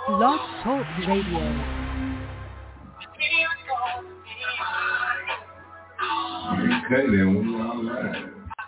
Blog Talk Radio. Okay, then we all right.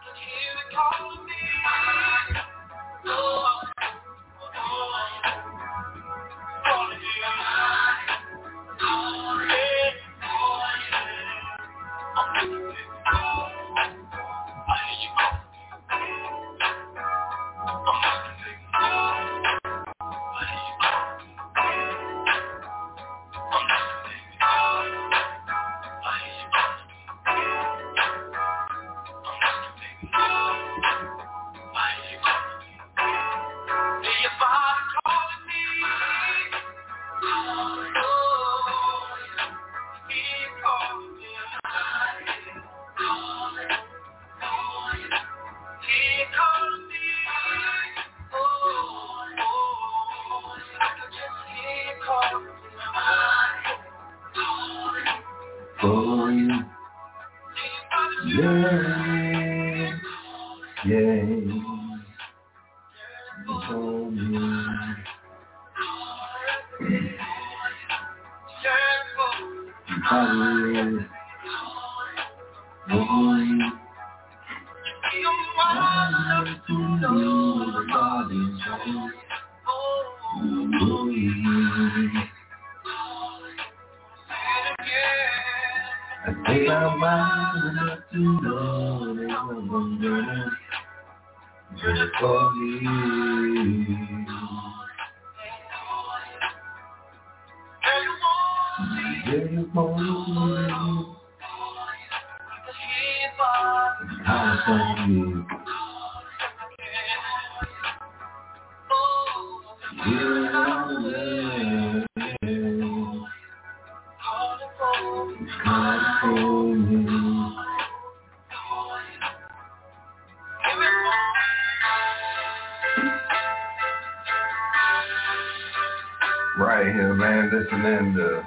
Right here, man, listening to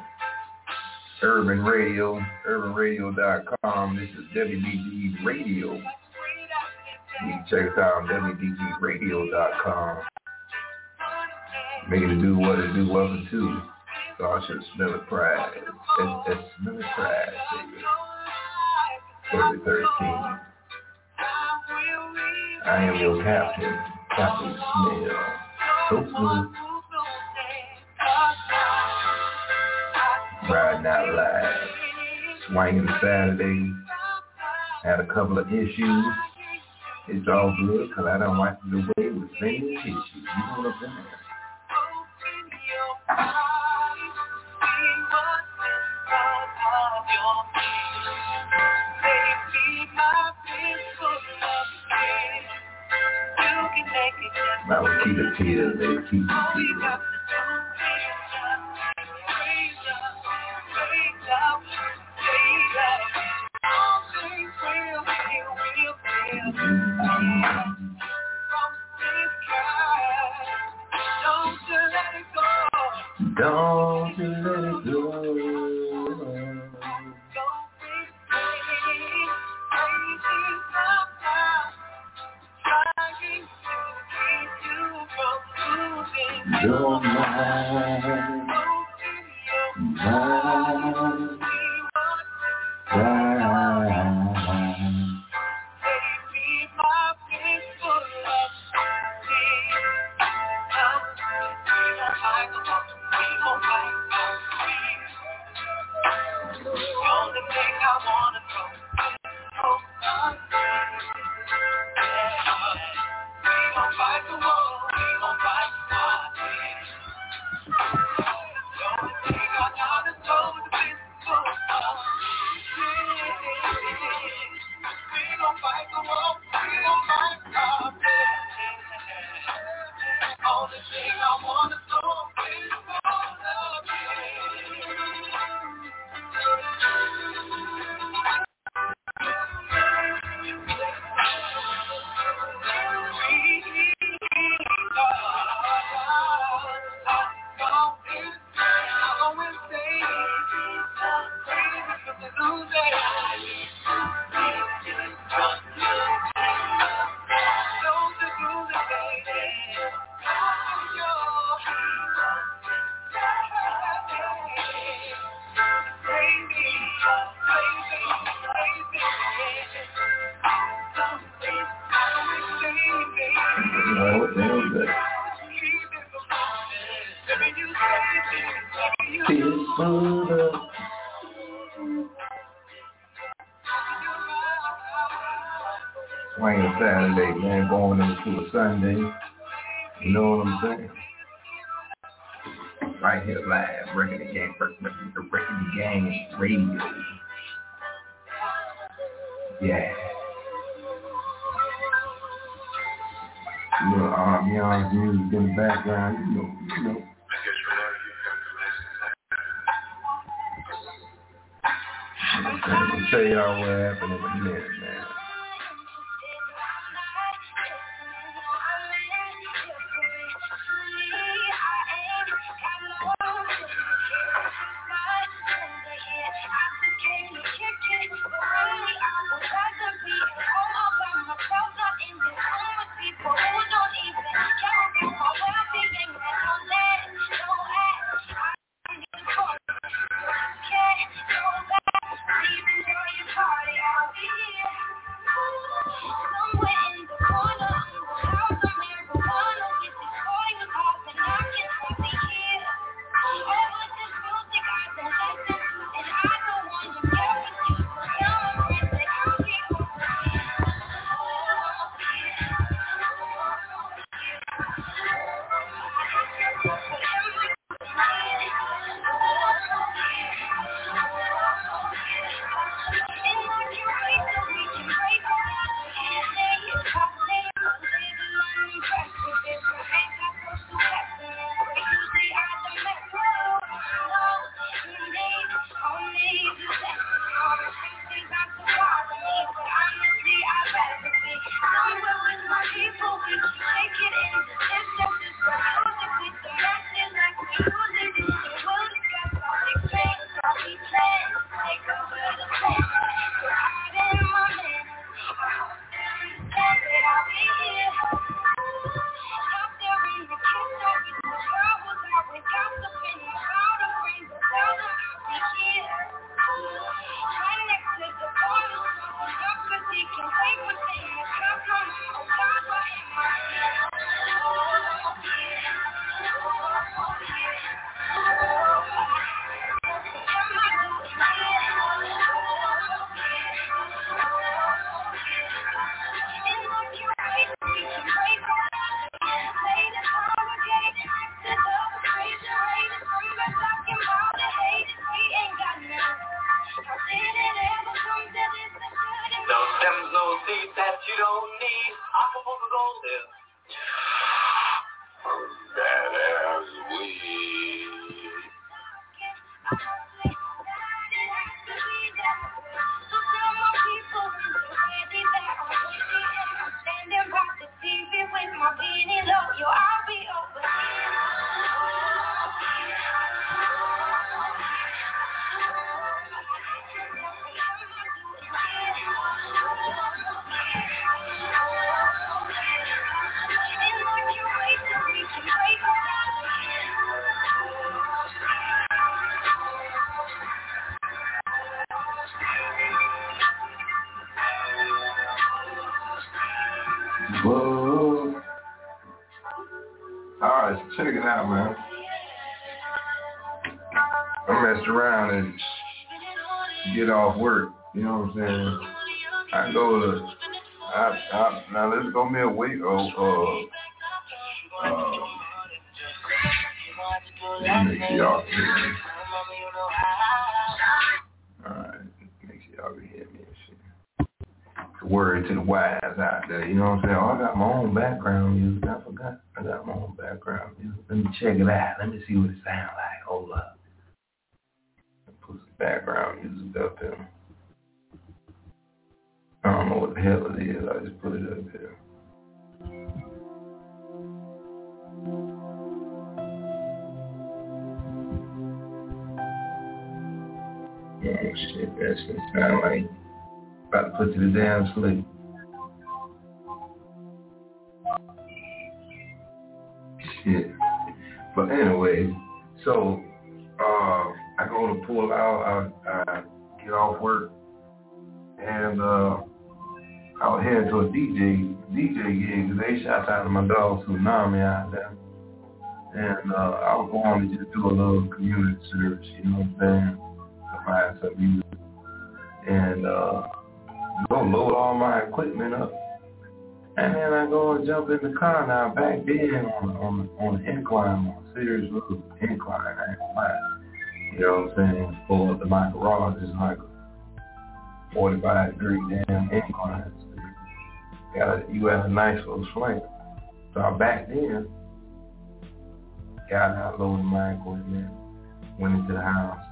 Urban Radio, urbanradio.com. This is WDG Radio. You can check us out on WDGradio.com. Make it do what it do, what it do. So I should smell it pride. It's smell it pride, baby. 13. I am your captain, Captain Smell. So smooth. Riding out live, swinging Saturday, had a couple of issues. It's all good because I don't wipe it away with same issues. You know what I'm saying? I will keep it here, they keep it here. Don't you let it go. Don't mind. Swinging Saturday, man, going into a Sunday. You know what I'm saying? Right here live, breaking the game radio. Yeah. You know, ambiance music in the background, you know. I'll tell y'all what happened in a minute, man. Whoa. Alright, so check it out, man. I messed around and get off work, you know what I'm saying? I go to, now let's go me a week make sure y'all can hear me. Alright, make sure y'all can hear me and shit. Word to the wise out there, you know what I'm saying? Oh, I got my own background music. I forgot. I got my own background music. Let me check it out. Let me see what it sounds like. Hold up. Put some background music up there. I don't know what the hell it is. I just put it up there. Oh shit, that shit sound like about to put you to damn sleep. Shit. But anyway, so I go to pull out, I get off work, and I was heading to a DJ gig. They shot out of my dog Tsunami out there. And I was going to just do a little community service, you know what I'm saying? To find some music. And go load all my equipment up. And then I go and jump in the car. Now back then on the incline, on a serious little incline, I ain't gonna lie. You know what I'm saying? Pull up to my garage is like a 45-degree damn incline. You had a nice little swing. So I back then got out, loaded my equipment, went into the house,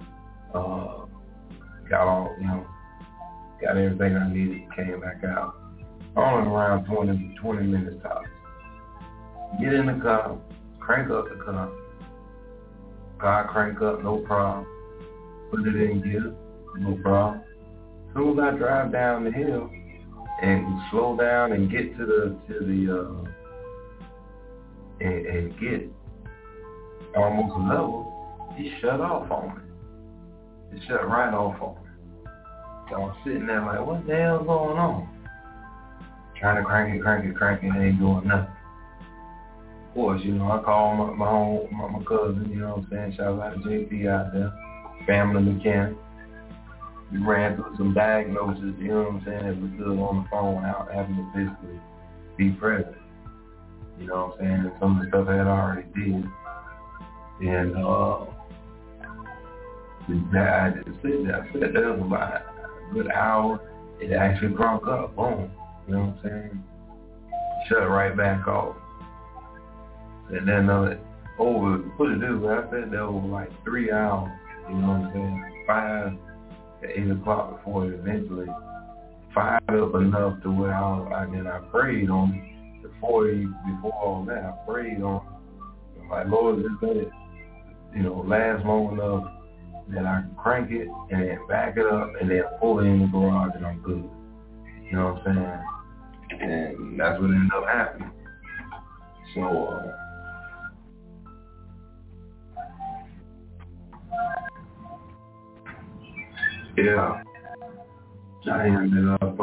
got all, got everything I needed, came back out. Only around 20 minutes tops. Get in the car, crank up the car crank up, no problem. Put it in gear, no problem. As soon as I drive down the hill and slow down and get to the and get almost level, it shut off on me. It shut right off on me. So I'm sitting there like, what the hell's going on? Trying to crank it, ain't doing nothing. Of course, I called my cousin, you know what I'm saying? Shout out to JP out there, family mechanic. We ran through some diagnoses, you know what I'm saying, as we could on the phone without having to physically be present. You know what I'm saying? And some of the stuff I had already did. And I just sit there. I sat there for about a good hour. It actually crunk up. Boom. You know what I'm saying? Shut it right back off. And then put it this way, I sat there over like 3 hours. You know what I'm saying? 5 to 8 o'clock before it eventually fired up enough to where I prayed on it. Before all that, I prayed on it. I'm like, Lord, just let it, last long enough that I can crank it and then back it up and then pull it in the garage and I'm good. You know what I'm saying? And that's what ended up happening. So, yeah, I ended up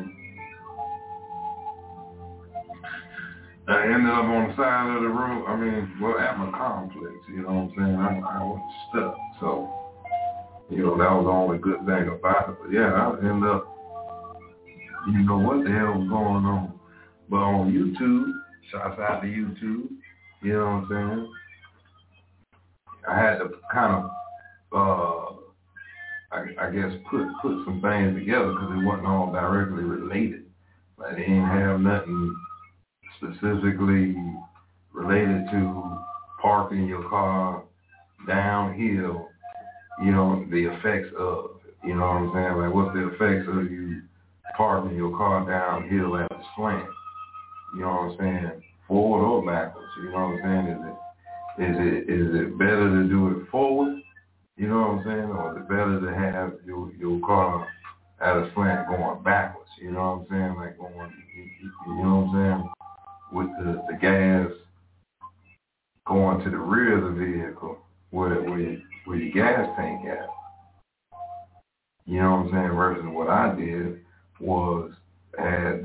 on the side of the road. At my complex, you know what I'm saying? I was stuck. So, that was the only good thing about it. But yeah, I ended up, what the hell was going on. But on YouTube, shouts out to YouTube, you know what I'm saying? I had to kind of, I guess, put some things together because it wasn't all directly related. Like, they didn't have nothing specifically related to parking your car downhill, the effects of, you know what I'm saying? Like, what's the effects of you parking your car downhill at a slant? You know what I'm saying? Forward or backwards, you know what I'm saying? Is it better to do it forward, you know what I'm saying? Or is it better to have your car at a slant going backwards, you know what I'm saying? Like going, you know what I'm saying? With the gas going to the rear of the vehicle where your gas tank at. You know what I'm saying? Versus what I did was had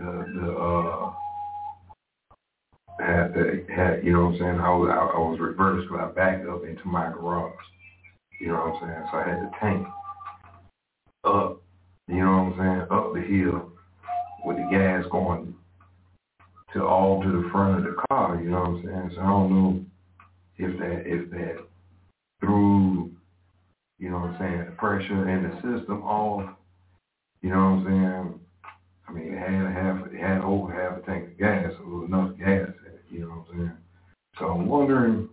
you know what I'm saying? I was reversed because I backed up into my garage. You know what I'm saying? So I had the tank up, you know what I'm saying, up the hill with the gas going to the front of the car, you know what I'm saying? So I don't know if that threw, you know what I'm saying, the pressure in the system off, you know what I'm saying? It had over half a tank of gas, so it was enough gas in it, you know what I'm saying? So I'm wondering,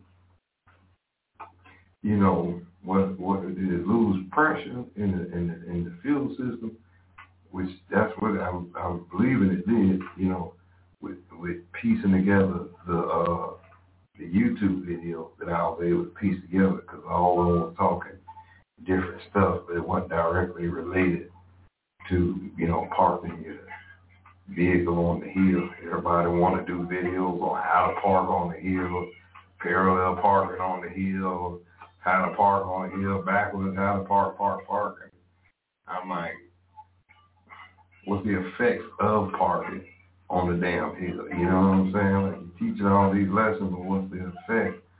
what did it lose pressure in the fuel system, which that's what I'm believing it did, with piecing together the YouTube video that I was able to piece together because all of them was talking different stuff, but it wasn't directly related to, parking your vehicle on the hill. Everybody want to do videos on how to park on the hill, parallel parking on the hill, how to park on the hill backwards, how to park. And I'm like, what's the effects of parking on the damn hill? You know what I'm saying? Like, you're teaching all these lessons, but what's the effect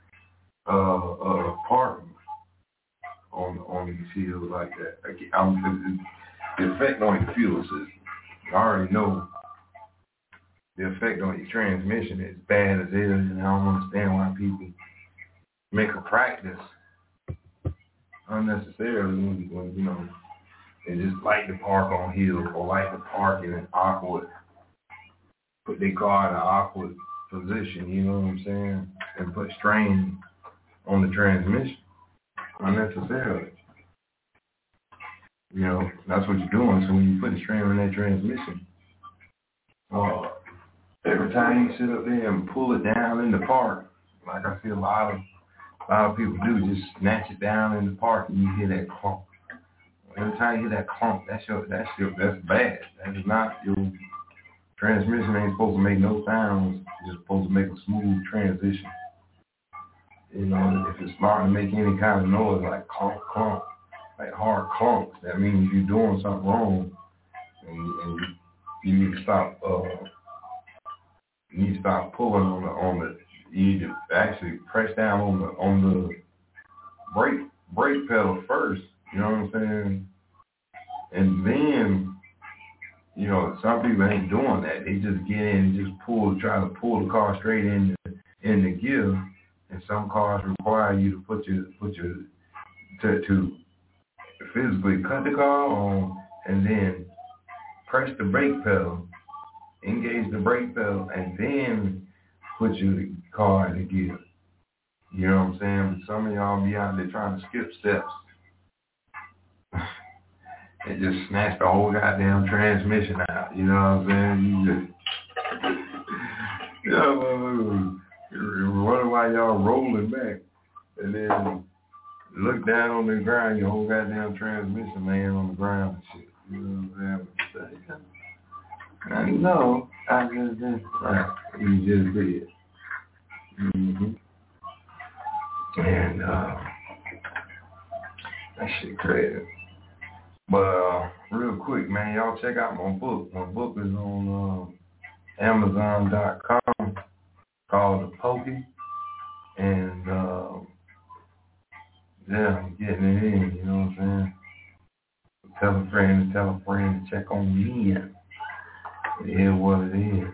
feel like that. The effect on your fuel system. You already know the effect on your transmission is bad as hell, and I don't understand why people make a practice unnecessarily when you know, they just like to park on hills or like to park in an awkward, put their car in an awkward position, you know what I'm saying, and put strain on the transmission unnecessarily. You know, that's what you're doing. So when you put the strain on that transmission, every time you sit up there and pull it down in the park, like I see a lot of people do, just snatch it down in the park and you hear that clunk. Every time you hear that clunk, that's bad. That is not your transmission. Ain't supposed to make no sounds. It's supposed to make a smooth transition. You know, if it's starting to make any kind of noise like clunk, clunk, like hard clunks, that means you're doing something wrong, and you need to stop. You need to stop pulling on the. You need to actually press down on the brake pedal first. You know what I'm saying? And then, you know, some people ain't doing that. They just get in and just try to pull the car straight in the gear. And some cars require you to to physically cut the car on and then press the brake pedal, engage the brake pedal, and then put your car in the gear. You know what I'm saying? But some of y'all be out there trying to skip steps and just snatch the whole goddamn transmission out. You know what I'm saying? You know, wonder why y'all rolling back and then look down on the ground, your whole goddamn transmission laying on the ground and shit. You know what I'm saying? I know, I just did. Right, you just did. Mm-hmm. And that shit crazy. But real quick, man, y'all check out my book. My book is on Amazon.com called The Pokey. And yeah, I'm getting it in, you know what I'm saying? Tell a friend to check on me and it is what it is.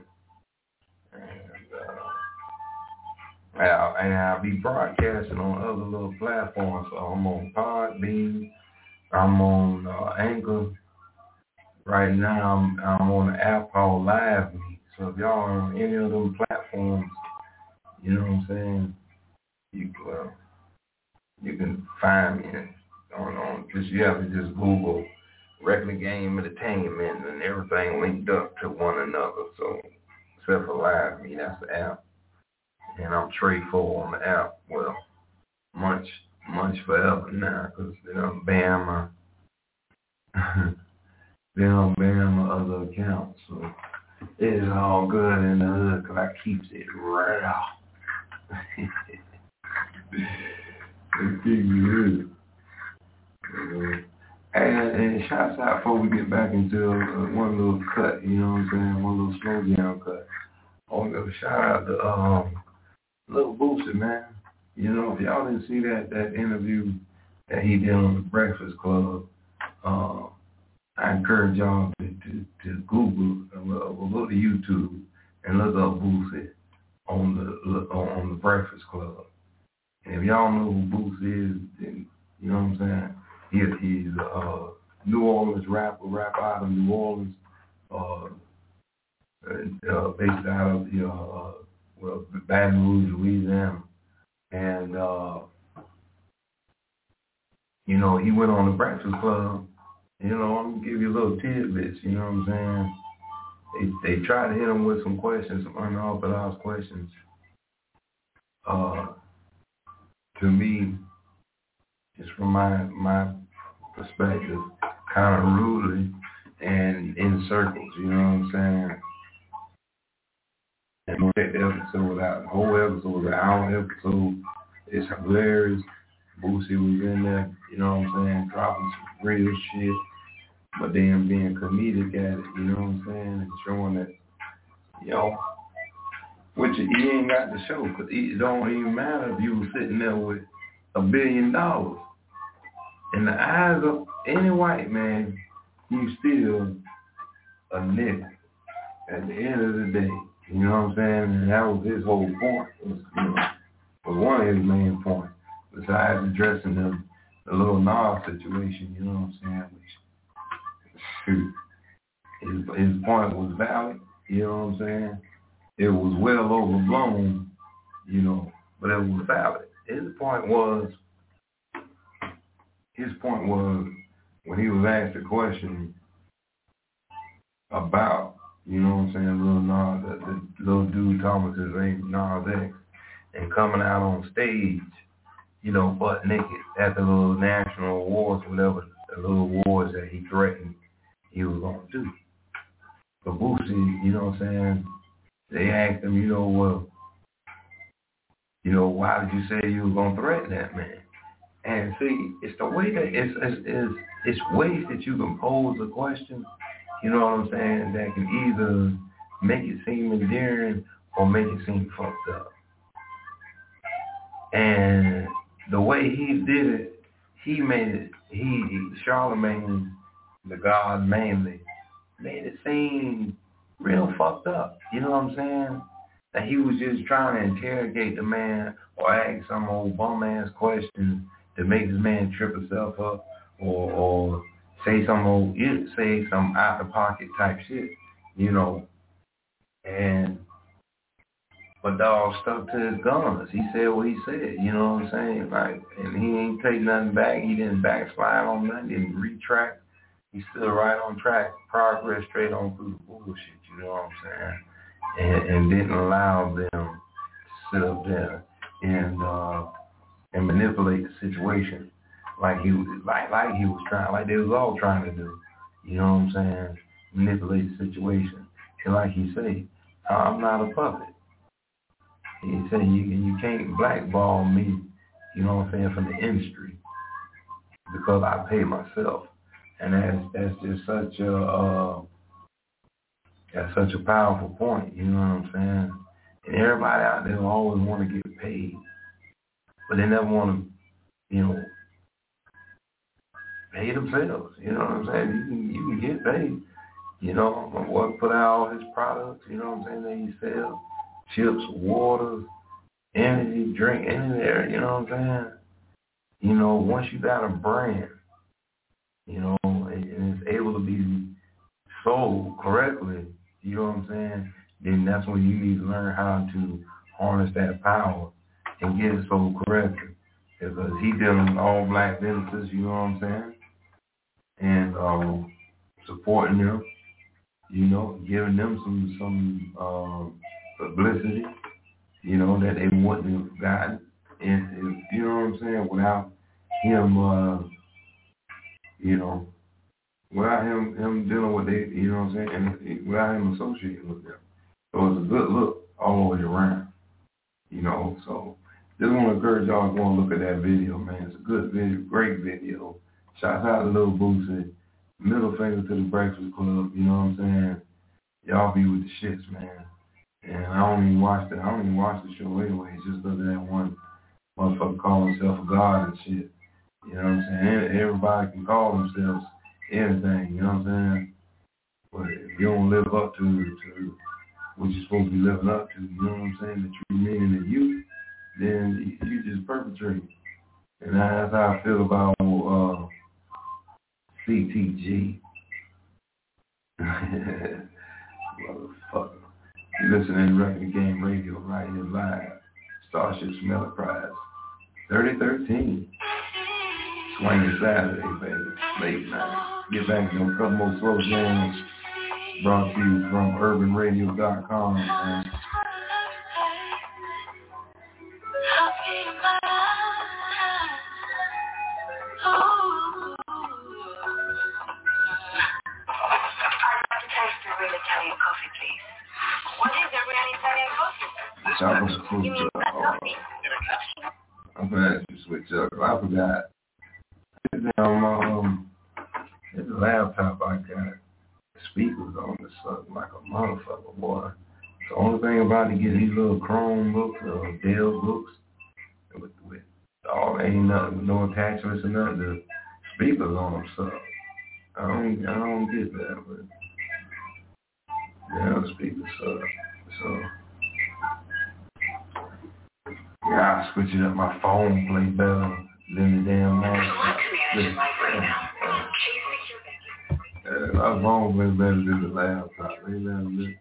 And I'll be broadcasting on other little platforms. So I'm on Podbean, I'm on Anchor. Right now I'm on an app called Live Me. So if y'all are on any of them platforms, you know what I'm saying, you can find me on just you have to just Google Regular Game Entertainment and everything linked up to one another. So except for Live Me, that's the app. And I'm Trey Fo on the app. Well, much forever now, because they done ban my other accounts. So it's all good in the hood because I keeps it right off. It keeps it good. And shouts out before we get back into one little cut, you know what I'm saying? One little slow down cut. I want to give a shout out to Lil Boosie, man. You know, if y'all didn't see that interview that he did on the Breakfast Club, I encourage y'all to Google or go to YouTube and look up Boosie on the Breakfast Club. And if y'all know who Boosie is, then you know what I'm saying. He's a New Orleans rapper, out of New Orleans, based out of Baton Rouge, Louisiana. And you know, he went on the Breakfast Club. You know, I'm gonna give you a little tidbits. You know what I'm saying? They tried to hit him with some questions, some unorthodox questions. To me, just from my perspective, kind of rudely and in circles. You know what I'm saying? And check the episode out. The whole episode was an hour episode. It's hilarious. Boosie was in there, you know what I'm saying, dropping some real shit, but then being comedic at it, you know what I'm saying, and showing that, you know, which he ain't got to show, because it don't even matter if you were sitting there with $1 billion. in the eyes of any white man, he's still a nigga at the end of the day. You know what I'm saying? And that was his whole point. Was one of his main points. Besides addressing the little Nas situation, you know what I'm saying? Which, his point was valid, you know what I'm saying? It was well overblown, you know, but it was valid. His point was when he was asked a question about, you know what I'm saying, little Nas, the little dude Thomas is named Nas X, and coming out on stage, you know, butt naked at the little national awards, whatever the little awards that he threatened he was gonna do. But Boosie, you know what I'm saying, they asked him, you know, well, you know, why did you say you were gonna threaten that man? And see, it's the way that it's ways that you can pose a question, you know what I'm saying, that can either make it seem endearing or make it seem fucked up. And the way he did it, Charlemagne, the God mainly, made it seem real fucked up. You know what I'm saying? That he was just trying to interrogate the man or ask some old bum ass question to make this man trip himself up or say some out of pocket type shit, you know. But dog stuck to his guns. He said what he said, you know what I'm saying? Like, and he ain't take nothing back. He didn't backslide on nothing, didn't retract. He's still right on track, progress straight on through the bullshit, you know what I'm saying? And didn't allow them to sit up there and manipulate the situation like he was trying, like they was all trying to do. You know what I'm saying? Manipulate the situation. And like he said, I'm not a puppet. He said you can't blackball me, you know what I'm saying, from the industry because I pay myself. And that's just such a powerful point, you know what I'm saying? And everybody out there always want to get paid, but they never want to, you know, pay themselves. You know what I'm saying? You can get paid. You know, my boy put out all his products, you know what I'm saying, that he sells, chips, water, energy, drink, any there, you know what I'm saying? You know, once you got a brand, you know, and it's able to be sold correctly, you know what I'm saying, then that's when you need to learn how to harness that power and get it sold correctly. Because he dealing with all black businesses, you know what I'm saying, and supporting them, you know, giving them some publicity, you know, that they wouldn't have gotten, and you know what I'm saying, without him, you know, without him dealing with it, you know what I'm saying, and without him associating with them. So it's a good look all the way around, you know. So just want to encourage y'all to go and look at that video, man. It's a good video, great video. Shout out to Lil Boosie. Middle finger to the Breakfast Club, you know what I'm saying? Y'all be with the shits, man. And I don't even watch the show anyway. It's just looking at one motherfucker call himself a god and shit. You know what I'm saying? Everybody can call themselves anything, you know what I'm saying? But if you don't live up to what you're supposed to be living up to, you know what I'm saying, the true meaning of you, then you just perpetrate. And that's how I feel about CTG. Motherfucker. You listening to Record Game Radio right here live. Starship Smeller Prize. 3013. Swinging Saturday, baby. Late night. Get back to a couple more slow jams brought to you from urbanradio.com, man. I'm glad you switch up. I forgot. This laptop I got, speakers on the suck like a motherfucker, boy. The only thing about it, get these little Chromebooks or Dell books with all ain't nothing, no attachments or nothing to speakers on them suck. I don't get that, but yeah, the speakers suck. So yeah, I switch it up. My phone play better than the damn laptop. My phone play better than the laptop. Ain't that a bit?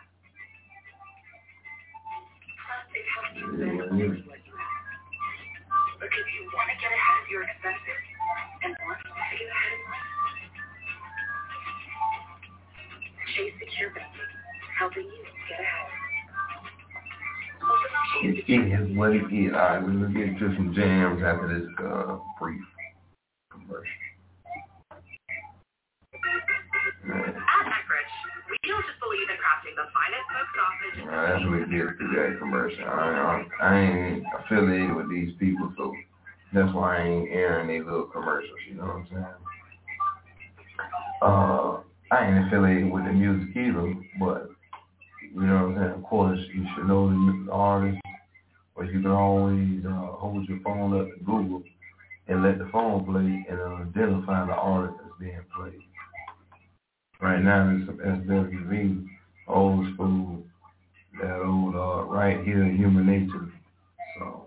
Yeah. Because you want to get ahead of your expenses and want to get ahead of life. Chase Secure Banking, helping you get ahead. It is what it is. All right, we'll get to some jams after this brief commercial. At Eckrich, we don't just believe in crafting the finest smoked sausage. That's what we get to that commercial. I ain't affiliated with these people, so that's why I ain't airing these little commercials, you know what I'm saying? I ain't affiliated with the music either, but you know what I'm saying? Of course, you should know the artist, or you can always hold your phone up to Google and let the phone play and identify the artist that's being played. Right now, there's some SWV, old school, that old Right Here in Human Nature song.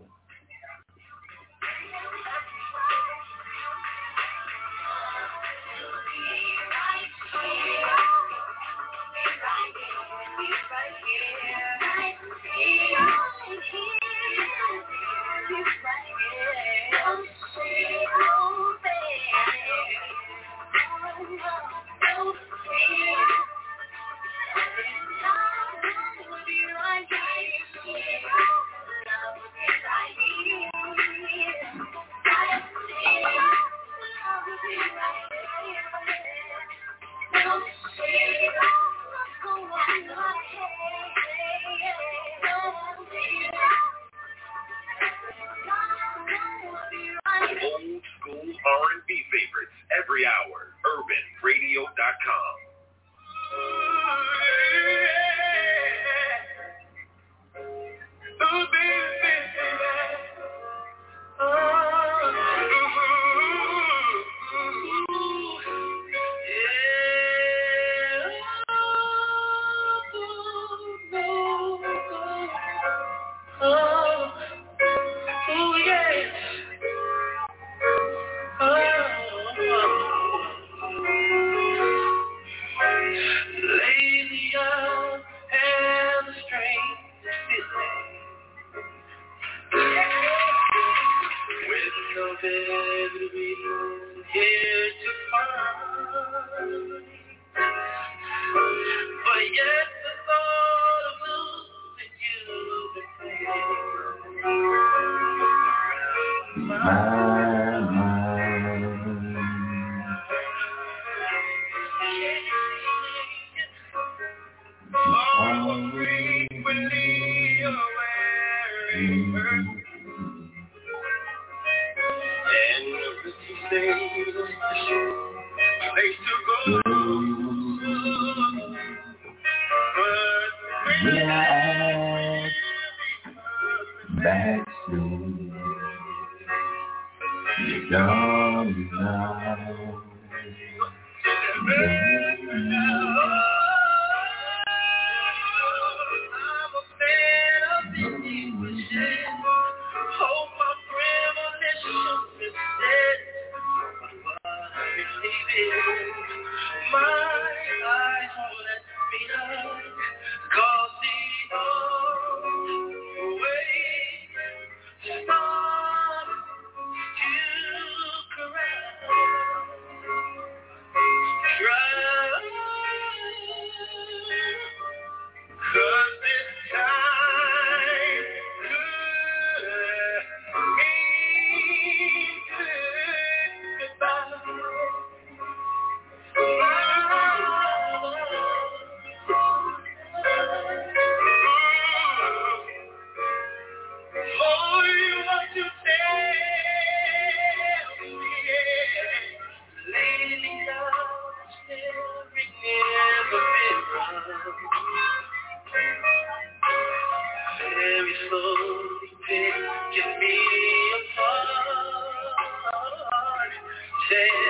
Say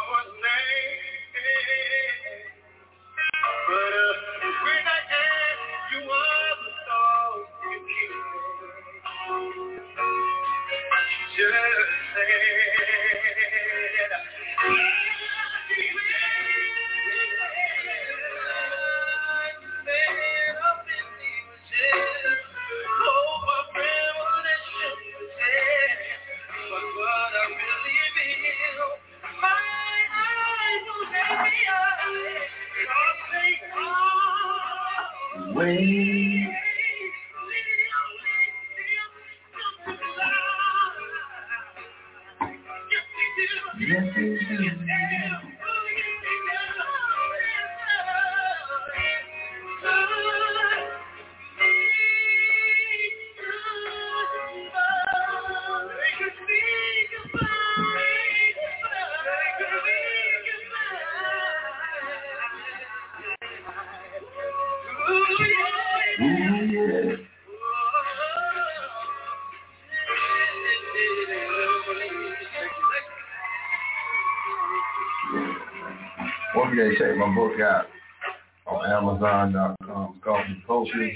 Check my book out on Amazon.com. It's called Utopia.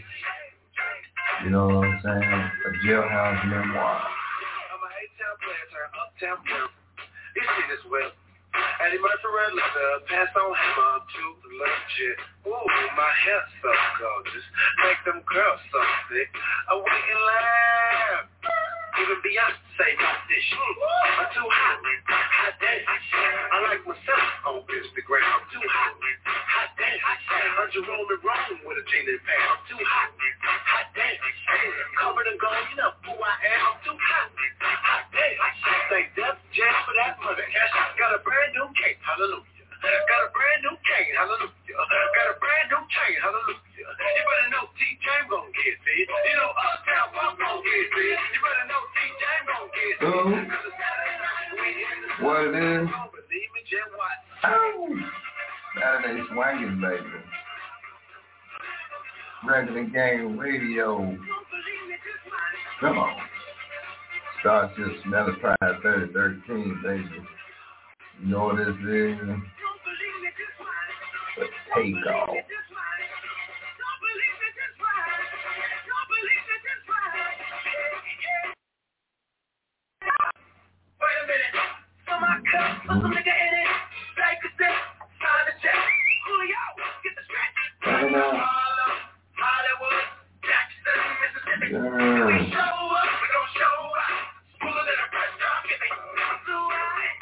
You know what I'm saying? A jailhouse memoir. I'm a H-Town player, turn uptown pimp. This shit is well. Eddie Murphy red leather, pass on hammer to the legit. Ooh, my hair so gorgeous. Make them girls so sick. I wait and laugh. Even Beyonce got this shit. I'm too hot. Hot damn. I like myself on Instagram. I'm too hot. Hot damn. I'm Jerome and Rome with a jean and pants. I'm too hot. Hot damn. Covered in gold, you know who I am. I'm too hot. Hot damn. Say Def Jam for that mother. Got a brand new cake. Hallelujah. Got a brand new cane. Hallelujah. Got a brand new chain. Hallelujah. You better know T-Jam gon' get it. You know Uptown Pop gon' get it. You better know T-Jam gon' get it. What it is? Believe me, Jim Watts. Oh. Saturday swinging, baby. Regular Gang Radio. Come on. Starship Smellified 3013, baby. You know what this is? The takeoff. Wait a minute. For my cup, put some nigga in it. Like a sip, sign the check. Julio, get the stretch. Hollywood, Jackson, Mississippi. We show up, we gon' show up. Smoother than a press job, get me. I'm too high.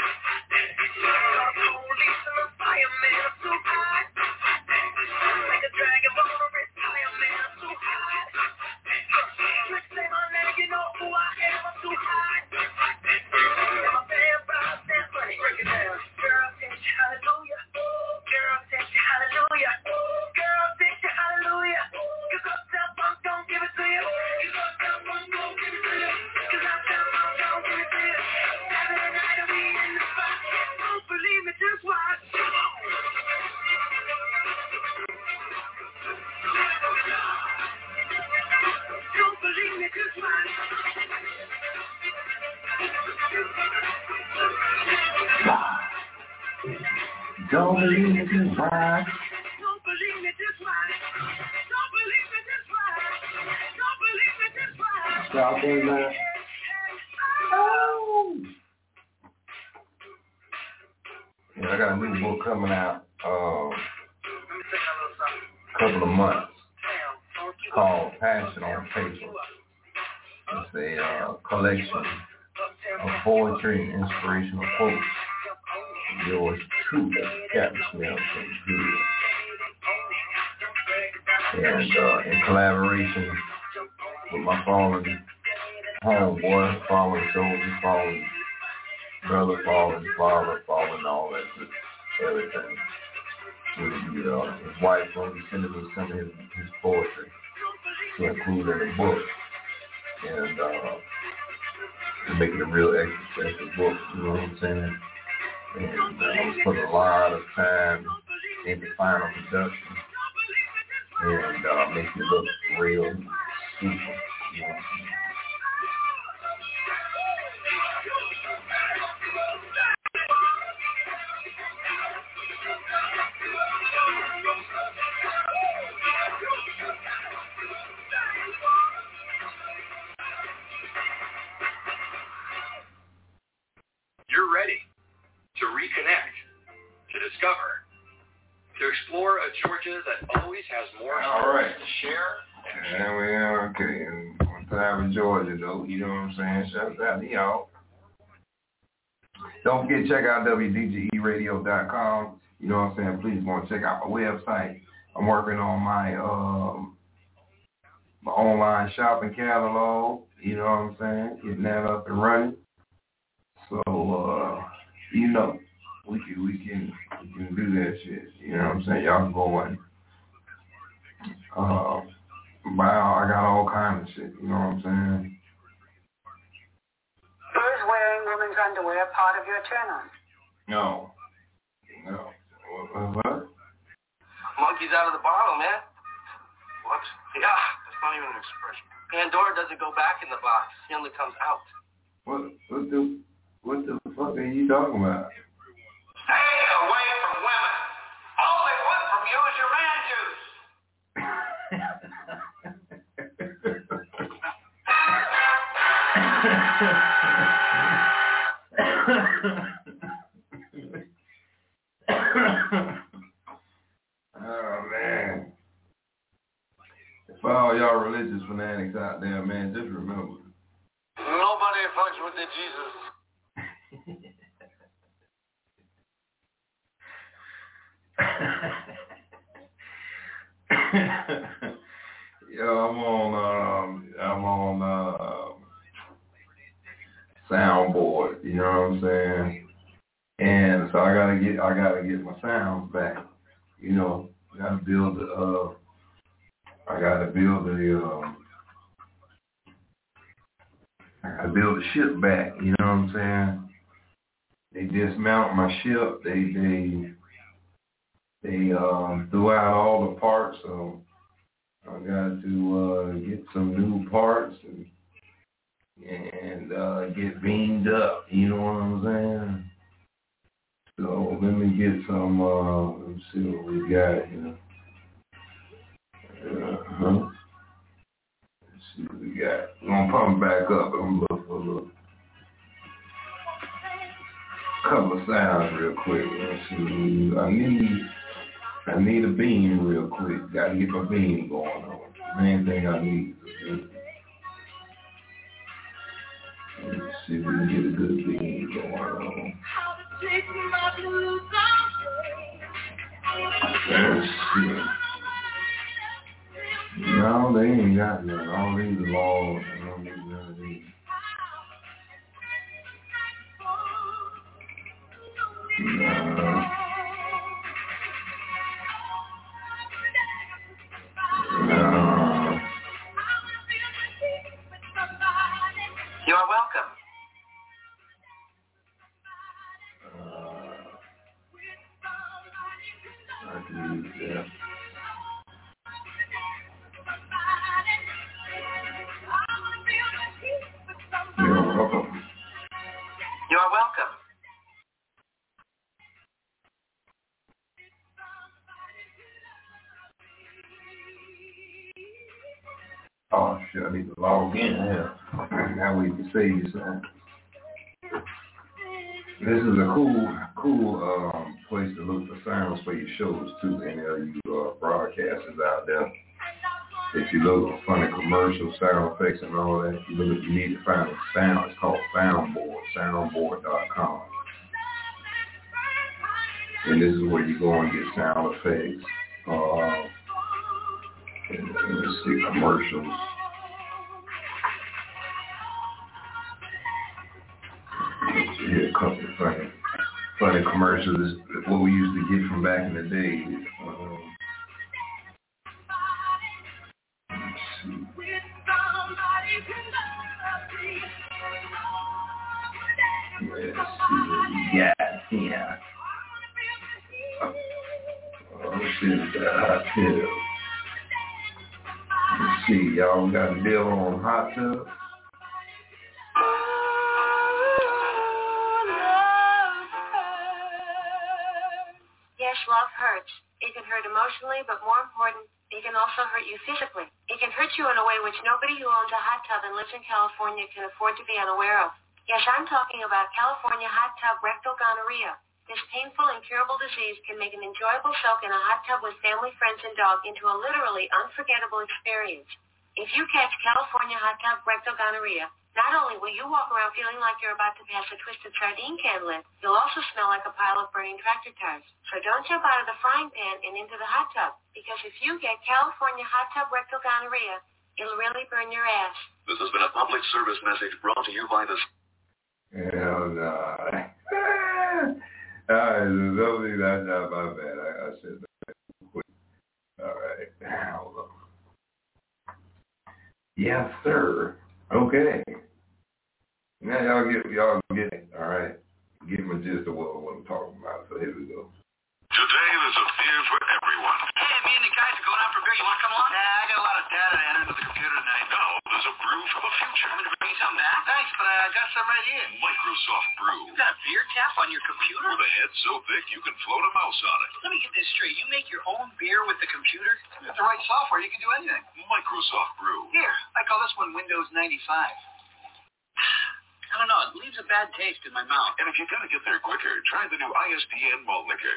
Police and the fireman, I'm too high. Like a dragon, ball of retirement, I'm too high. Let's say my name, you know who I am, I'm too high. I'm a vampire, that's funny, break it down. Girl, thank you, hallelujah. Girl, thank you, hallelujah. Girl, thank you, hallelujah. Cause Uptown Funk don't give it to you. Cause Uptown Funk don't give it to you. Cause Uptown Funk don't give it to you. Saturday night and we in the spot. Don't believe me, just watch. Don't believe me, just watch. Don't believe me, just watch. Don't believe me, just watch. Don't believe me, just watch. Don't believe me, just watch. Stop it, man. Oh. Yeah, I got a new book coming out a couple of months called Passion on Paper. It's a collection of poetry and inspirational quotes. Yours truly, Captain Smith and in collaboration with my fallen homeboy, fallen soldier, fallen brother, fallen father, fallen all that good, everything. His wife will be sending me some of his poetry to include in the book, and to make it a real extra special book, you know what I'm saying? And I put a lot of time in the final production and make it look real super, you know. discover, to explore a Georgia that always has more to share. And we are okay. And time in Georgia, though, you know what I'm saying? Shout out to y'all. Don't forget, check out WDGEradio.com. You know what I'm saying? Please go and check out my website. I'm working on my my online shopping catalog. You know what I'm saying? Getting that up and running. So, you know, we can do that shit. You know what I'm saying? Y'all can go and buy. I got all kinds of shit. You know what I'm saying? Is wearing women's underwear part of your turn-on? No. What? Monkey's out of the bottle, man. What? Yeah, that's not even an expression. Pandora doesn't go back in the box. He only comes out. What the fuck are you talking about? Stay away from women. All they want from you is your man juice. Oh, man. For all y'all religious fanatics out there, man, just remember. Nobody fucks with the Jesus. Yo, I'm on soundboard, you know what I'm saying? And so I gotta get my sounds back. You know, I gotta build the ship back, you know what I'm saying? They dismount my ship, they threw out all the parts, so I got to get some new parts and get beamed up, you know what I'm saying? So let me get some, let's see what we got here. Let's see what we got. I'm going to pump back up. I'm looking for a couple of sounds real quick. Let's see. I need a beam real quick. Got to get my beam going on. Main thing I need is a beam. Let's see if we can get a good beam going on. Let's see. No, they ain't got none. All these are laws. I don't need none of these. You are welcome. I can use that. You're welcome. You are welcome. Oh shit, I need to log in here. Now we can save you something. This is a cool place to look for sounds for your shows too, any of you broadcasters out there. If you look for funny commercials, sound effects and all that, you need to find a sound. It's called Soundboard, soundboard.com. And this is where you go and get sound effects. Let's see, commercials. Let's see a couple of funny commercials. What we used to get from back in the day. Let's see. Let's see what we got here. Oh, shit, that hot tub. Let's see, y'all got a deal on hot tub? Yes, love hurts. It can hurt emotionally, but more important, it can also hurt you physically. It can hurt you in a way which nobody who owns a hot tub and lives in California can afford to be unaware of. Yes, I'm talking about California hot tub rectal gonorrhea. This painful, incurable disease can make an enjoyable soak in a hot tub with family, friends, and dog into a literally unforgettable experience. If you catch California hot tub rectal gonorrhea, not only will you walk around feeling like you're about to pass a twisted sardine can lid, you'll also smell like a pile of burning tractor tires. So don't jump out of the frying pan and into the hot tub, because if you get California hot tub rectal gonorrhea, it'll really burn your ass. This has been a public service message brought to you by the... Hell no. All right, that's not my bad. I said that quick. All right, hold on. Yes, sir. Okay. Now y'all get it. All right. Get my gist of what I'm talking about. So here we go. Today there's a beer for everyone. Hey, me and the guys are going out for beer. You want to come along? Nah, I got a lot of data to enter into the computer tonight. Now there's a brew for the future. Want me to bring you something back? Thanks, but I got some right here. Microsoft Brew. You got a beer tap on your computer? With a head so thick you can float a mouse on it. Let me get this straight. You make your own beer with the computer? With the right software, you can do anything. Microsoft Brew. Here, I call this one Windows 95. I don't know. It leaves a bad taste in my mouth. And if you gotta get there quicker, try the new ISDN malt liquor.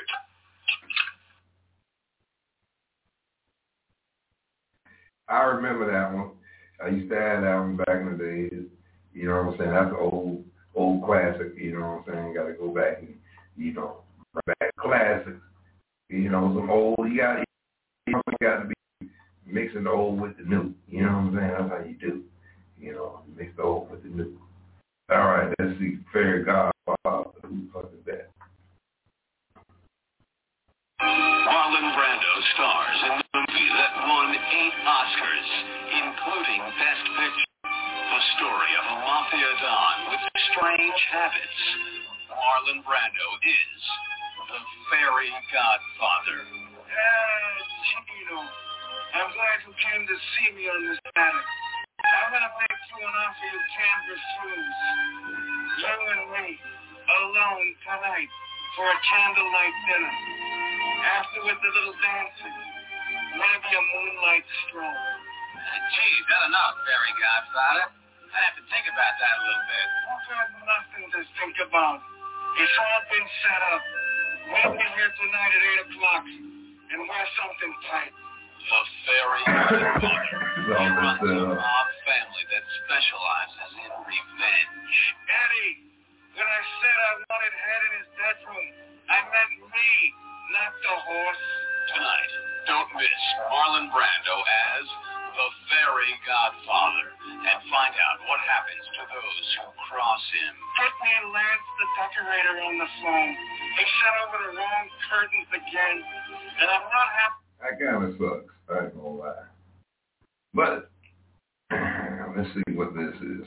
I remember that one. I used to have that one back in the days. You know what I'm saying? That's an old classic. You know what I'm saying? Got to go back and, bring back classics. Some old. You got to be mixing the old with the new. You know what I'm saying? That's how you do. Mix the old with the new. All right, let's see. Fairy Godfather. Who the fuck is that? Marlon Brando stars in the movie that won 8 Oscars, including Best Picture. The story of a mafia don with strange habits. Marlon Brando is the fairy godfather. Chino, I'm glad you came to see me on this matter. I'm going to make you an offer you can't refuse. You and me, alone tonight, for a candlelight dinner. Afterward, the little dancing. Maybe a moonlight stroll. Geez, that enough, fairy godfather. I'd have to think about that a little bit. I've got nothing to think about. It's all been set up. Meet me here tonight at 8 o'clock and wear something tight. The fairy godfather. He runs a mob family that specializes in revenge. Eddie, when I said I wanted Head in his bedroom, I meant me, not the horse. Tonight, don't miss Marlon Brando as the fairy godfather and find out what happens to those who cross him. Put me and Lance the decorator on the phone. He sent over the wrong curtains again, and I'm not happy. That kind of sucks. I ain't gonna lie. But let's see what this is.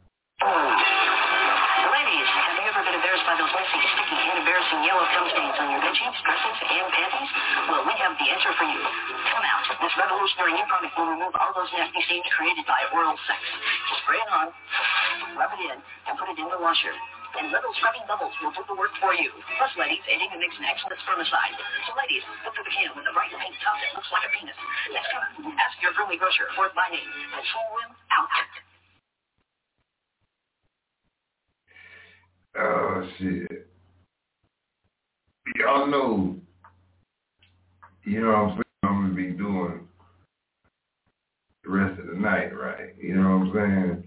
Ladies, have you ever been embarrassed by those messy, sticky, and embarrassing yellow cum stains on your bed sheets, dressings, and panties? Well, we have the answer for you. Come out. This revolutionary new product will remove all those nasty stains created by oral sex. Just spray it on, rub it in, and put it in the washer. And little scrubbing bubbles will do the work for you. Plus, ladies, aiding and mixing excellent spermicide. So, ladies, look for the can with a bright pink top that looks like a penis. Next time, ask your girly grocer for it by name. And she will out. Oh, shit. Y'all know, what I'm saying? I'm going to be doing the rest of the night, right? You know what I'm saying?